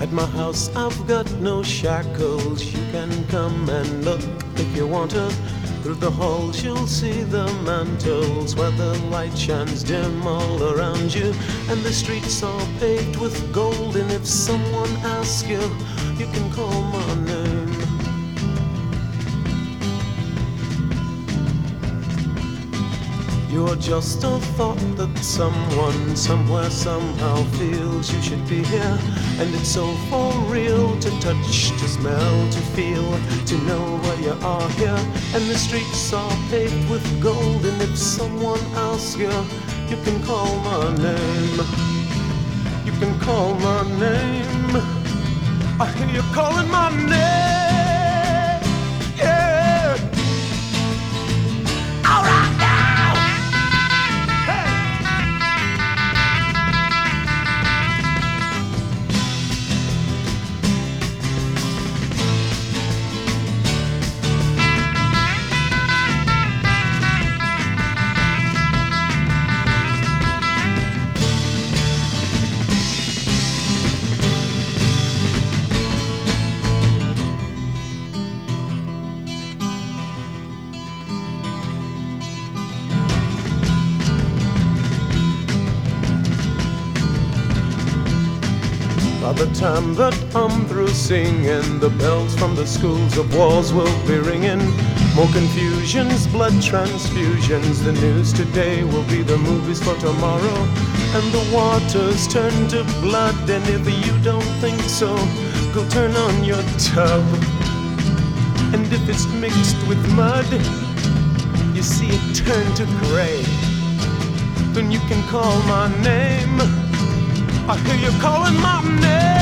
At my house I've got no shackles. You can come and look if you want to. Through the halls you'll see the mantles where the light shines dim all around you. And the streets are paved with gold. And if someone asks you, you can call my name. You're just a thought that someone, somewhere, somehow feels you should be here. And it's so for real to touch, to smell, to feel, to know where you are here. And the streets are paved with gold. And if someone asks you, you can call my name. You can call my name. I hear you calling my name. Yeah. All right now. By the time that I'm through singing, the bells from the schools of wars will be ringing. More confusions, blood transfusions. The news today will be the movies for tomorrow. And the waters turn to blood. And if you don't think so, go turn on your tub. And if it's mixed with mud, you see it turn to gray. Then you can call my name. I hear you calling my name.